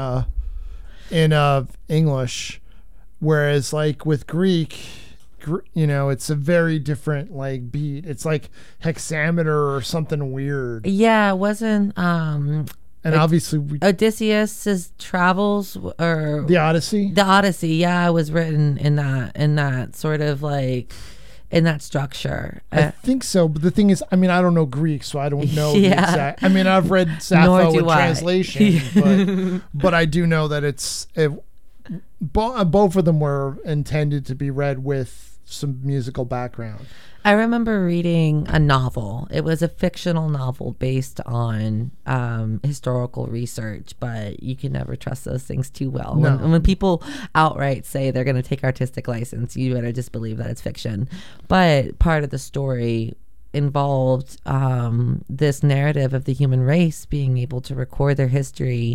English, whereas like with Greek, you know, it's a very different like beat. It's like hexameter or something weird. Yeah, it wasn't and obviously Odysseus's travels, or the Odyssey. The Odyssey, yeah, was written in that sort of like in that structure. I think so, but the thing is, I mean, I don't know Greek, so I don't know the exact. I mean, I've read Sappho in translation, but I do know that both of them were intended to be read with some musical background. I remember reading a novel. It was a fictional novel based on historical research, but you can never trust those things too well. No. When people outright say they're going to take artistic license, you better just believe that it's fiction. But part of the story involved this narrative of the human race being able to record their history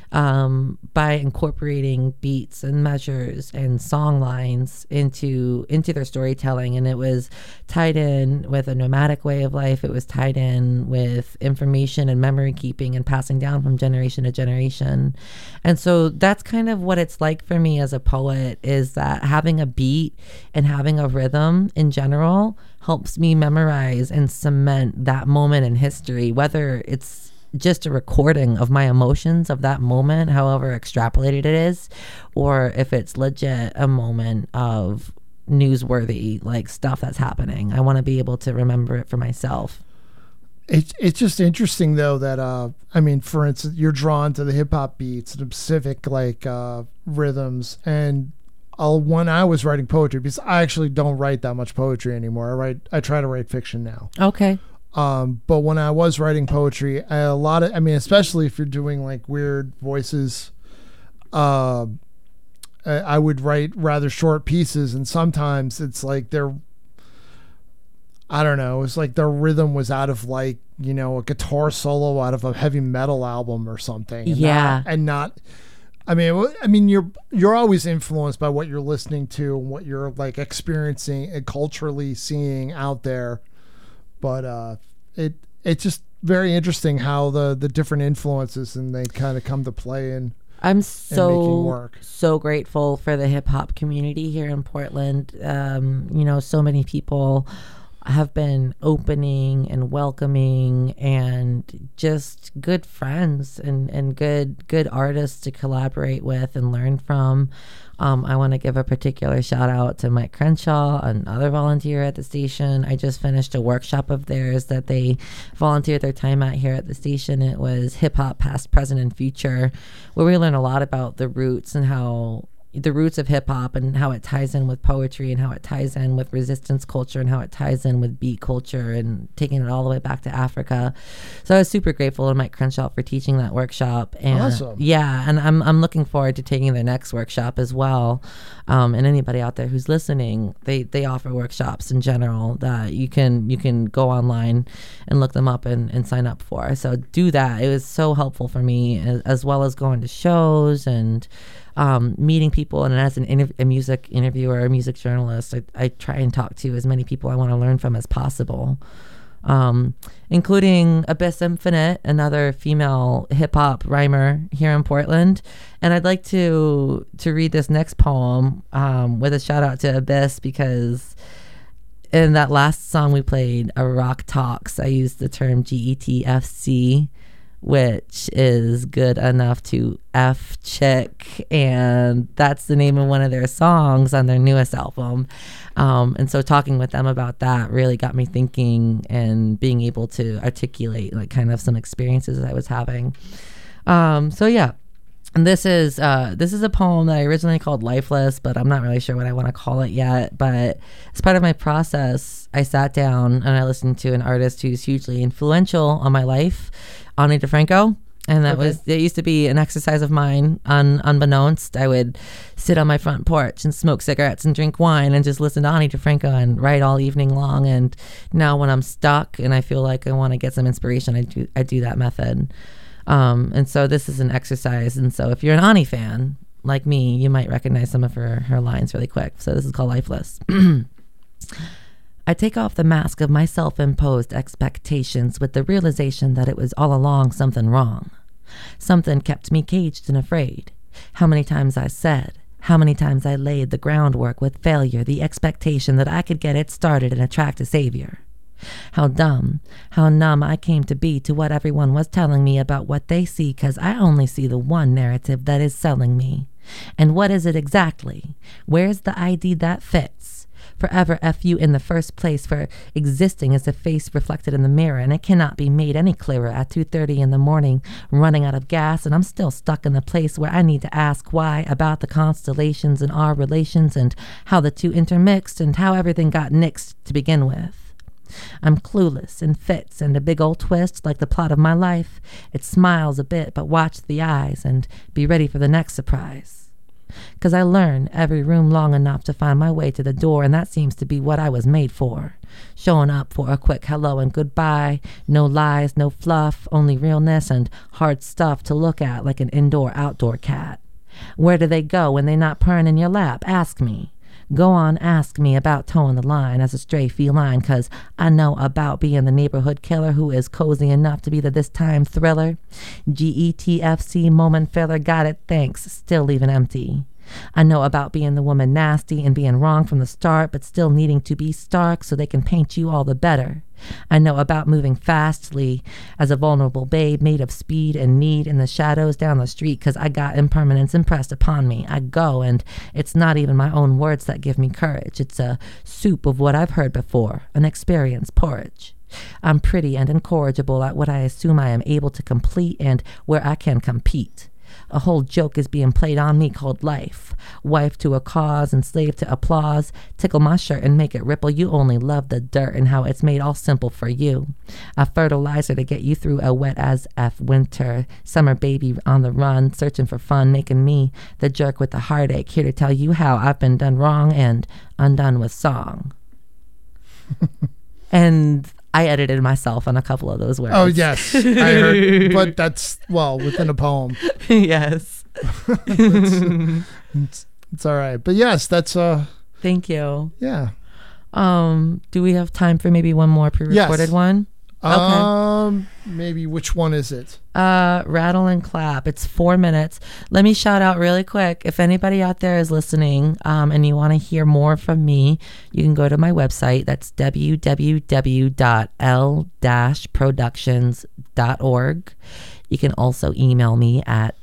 by incorporating beats and measures and song lines into their storytelling. And it was tied in with a nomadic way of life. It was tied in with information and memory keeping and passing down from generation to generation. And so that's kind of what it's like for me as a poet, is that having a beat and having a rhythm in general helps me memorize and cement that moment in history, whether it's just a recording of my emotions of that moment, however extrapolated it is, or if it's legit a moment of newsworthy like stuff that's happening. I want to be able to remember it for myself. It's just interesting though that I mean, for instance, you're drawn to the hip hop beats and specific like rhythms, and when I was writing poetry, because I actually don't write that much poetry anymore. I try to write fiction now. Okay. But when I was writing poetry, especially if you're doing like weird voices, I would write rather short pieces, and sometimes it's like I don't know, it's like their rhythm was out of like, you know, a guitar solo out of a heavy metal album or something. I mean, you're always influenced by what you're listening to and what you're like experiencing and culturally seeing out there. But it's just very interesting how the different influences and they kind of come to play in. I'm so grateful for the hip hop community here in Portland. You know, so many people have been opening and welcoming and just good friends and good artists to collaborate with and learn from. I want to give a particular shout out to Mike Crenshaw, another volunteer at the station. I just finished a workshop of theirs that they volunteered their time at here at the station. It was Hip Hop Past, Present, and Future, where we learn a lot about the roots and how the roots of hip hop and how it ties in with poetry and how it ties in with resistance culture and how it ties in with beat culture and taking it all the way back to Africa. So I was super grateful to Mike Crenshaw for teaching that workshop. And awesome. Yeah, and I'm looking forward to taking their next workshop as well. And anybody out there who's listening, they offer workshops in general that you can go online and look them up and sign up for. So do that. It was so helpful for me, as well as going to shows and meeting people. And as a music interviewer, a music journalist, I try and talk to as many people I want to learn from as possible, including Abyss Infinite, another female hip-hop rhymer here in Portland. And I'd like to read this next poem with a shout out to Abyss, because in that last song we played, A Rock Talks, I used the term GETFC, which is good enough to F chick, and that's the name of one of their songs on their newest album. And so talking with them about that really got me thinking and being able to articulate like kind of some experiences I was having. So yeah. And this is a poem that I originally called Lifeless, but I'm not really sure what I want to call it yet. But as part of my process, I sat down and I listened to an artist who's hugely influential on my life, Ani DeFranco. And it used to be an exercise of mine, unbeknownst. I would sit on my front porch and smoke cigarettes and drink wine and just listen to Ani DeFranco and write all evening long. And now when I'm stuck and I feel like I want to get some inspiration, I do that method. And so this is an exercise. And so if you're an Ani fan, like me, you might recognize some of her lines really quick. So this is called Lifeless. I take off the mask of my self-imposed expectations with the realization that it was all along something wrong. Something kept me caged and afraid. How many times I said, how many times I laid the groundwork with failure, the expectation that I could get it started and attract a savior. How dumb, how numb I came to be to what everyone was telling me about what they see, 'cause I only see the one narrative that is selling me. And what is it exactly? Where's the ID that fits? Forever F you in the first place for existing as a face reflected in the mirror, and it cannot be made any clearer at 2:30 in the morning, running out of gas, and I'm still stuck in the place where I need to ask why about the constellations and our relations and how the two intermixed and how everything got nixed to begin with. I'm clueless in fits and a big old twist like the plot of my life. It smiles a bit, but watch the eyes and be ready for the next surprise. 'Cause I learn every room long enough to find my way to the door, and that seems to be what I was made for. Showing up for a quick hello and goodbye. No lies, no fluff, only realness and hard stuff to look at like an indoor-outdoor cat. Where do they go when they not purring in your lap? Ask me. Go on, ask me about towing the line as a stray feline, 'cause I know about being the neighborhood killer who is cozy enough to be the this time thriller. GETFC moment filler, got it, thanks, still leaving empty. I know about being the woman nasty and being wrong from the start, but still needing to be stark so they can paint you all the better. I know about moving fastly as a vulnerable babe made of speed and need in the shadows down the street, 'cause I got impermanence impressed upon me. I go, and it's not even my own words that give me courage. It's a soup of what I've heard before, an experience porridge. I'm pretty and incorrigible at what I assume I am able to complete and where I can compete. A whole joke is being played on me called life. Wife to a cause and slave to applause. Tickle my shirt and make it ripple. You only love the dirt and how it's made all simple for you. A fertilizer to get you through a wet as F winter. Summer baby on the run, searching for fun, making me the jerk with the heartache. Here to tell you how I've been done wrong and undone with song. And I edited myself on a couple of those words. Oh, yes. I heard, but that's, well, within a poem. Yes. It's all right. But yes, that's Thank you. Yeah. Do we have time for maybe one more pre-recorded one? Okay. Maybe which one is it? Rattle and Clap. It's 4 minutes. Let me shout out really quick. If anybody out there is listening and you want to hear more from me, you can go to my website. That's www.l-productions.org. You can also email me at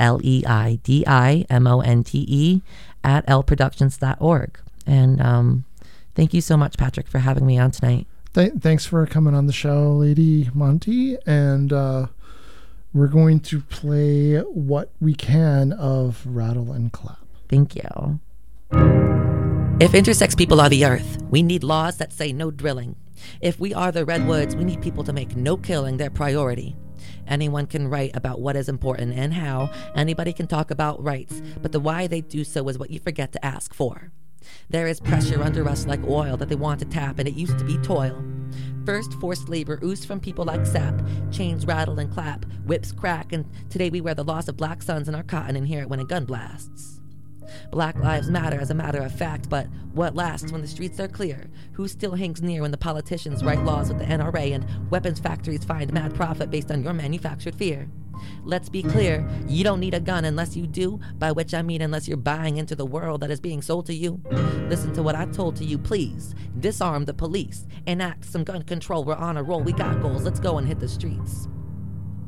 leidimonte@lproductions.org. And thank you so much, Patrick, for having me on tonight. Thanks for coming on the show, Lady Monty. And we're going to play what we can of Rattle and Clap. Thank you. If intersex people are the earth, we need laws that say no drilling. If we are the redwoods, we need people to make no killing their priority. Anyone can write about what is important and how. Anybody can talk about rights, but the why they do so is what you forget to ask for. There is pressure under us like oil that they want to tap, and it used to be toil. First, forced labor oozed from people like sap. Chains rattle and clap, whips crack, and today we wear the loss of black sons in our cotton and hear it when a gun blasts. Black lives matter as a matter of fact, but what lasts when the streets are clear? Who still hangs near when the politicians write laws with the NRA and weapons factories find mad profit based on your manufactured fear? Let's be clear, you don't need a gun unless you do, by which I mean unless you're buying into the world that is being sold to you. Listen to what I told to you, please. Disarm the police. Enact some gun control. We're on a roll. We got goals. Let's go and hit the streets.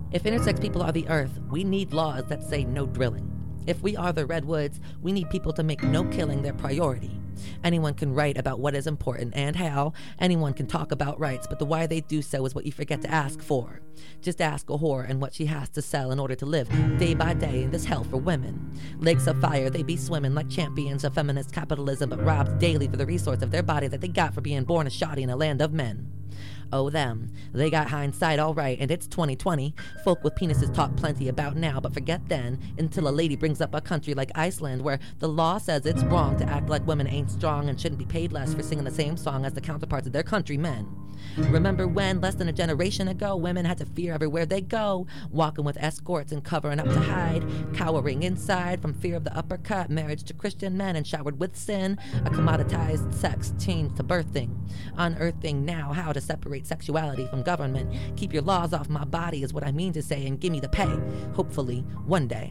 If intersex people are the earth, we need laws that say no drilling. If we are the redwoods, we need people to make no killing their priority. Anyone can write about what is important and how. Anyone can talk about rights, but the why they do so is what you forget to ask for. Just ask a whore and what she has to sell in order to live day by day in this hell for women. Lakes of fire, they be swimming like champions of feminist capitalism, but robbed daily for the resource of their body that they got for being born a shoddy in a land of men. Oh, them. They got hindsight all right, and it's 2020. Folk with penises talk plenty about now, but forget then, until a lady brings up a country like Iceland, where the law says it's wrong to act like women ain't strong and shouldn't be paid less for singing the same song as the counterparts of their countrymen. Remember when, less than a generation ago, women had to fear everywhere they go, walking with escorts and covering up to hide, cowering inside from fear of the uppercut, marriage to Christian men and showered with sin, a commoditized sex changed to birthing, unearthing now how to separate sexuality from government. Keep your laws off my body is what I mean to say, and give me the pay, hopefully, one day.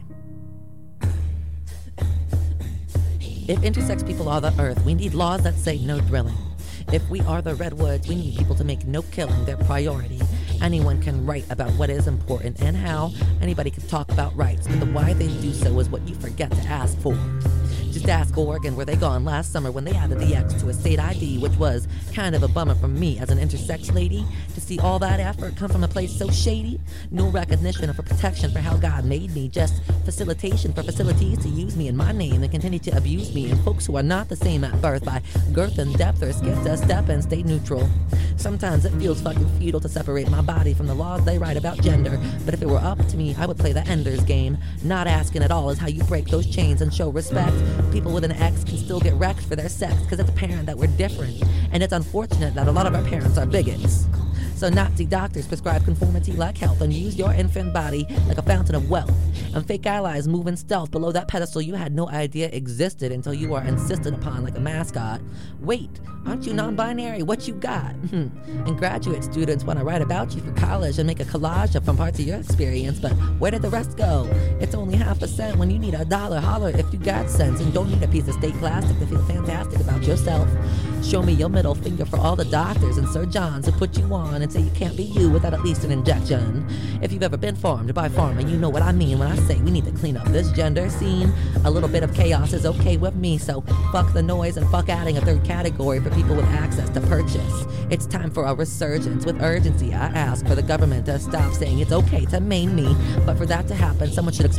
If intersex people are the earth, we need laws that say no drilling. If we are the redwoods, we need people to make no killing their priority. Anyone can write about what is important and how. Anybody can talk about rights, but the why they do so is what you forget to ask for. Just ask Oregon where they gone last summer when they added the X to a state ID, which was kind of a bummer for me as an intersex lady to see all that effort come from a place so shady. No recognition or protection for how God made me, just facilitation for facilities to use me in my name and continue to abuse me, and folks who are not the same at birth by girth and depth or skip to step and stay neutral. Sometimes it feels fucking futile to separate my body from the laws they write about gender, but if it were up to me, I would play the Ender's Game. Not asking at all is how you break those chains and show respect. People with an X can still get wrecked for their sex because it's apparent that we're different, and it's unfortunate that a lot of our parents are bigots. So Nazi doctors prescribe conformity like health and use your infant body like a fountain of wealth. And fake allies move in stealth below that pedestal you had no idea existed until you are insisted upon like a mascot. Wait, aren't you non-binary? What you got? And graduate students want to write about you for college and make a collage from parts of your experience, but where did the rest go? It's only 50% when you need $1. Holler if you got sense and don't need a piece of state plastic to feel fantastic about yourself. Show me your middle finger for all the doctors and Sir Johns who put you on and say you can't be you without at least an injection. If you've ever been farmed by pharma, you know what I mean when I say we need to clean up this gender scene. A little bit of chaos is okay with me, so fuck the noise and fuck adding a third category for people with access to purchase. It's time for a resurgence. With urgency, I ask for the government to stop saying it's okay to maim me, but for that to happen, someone should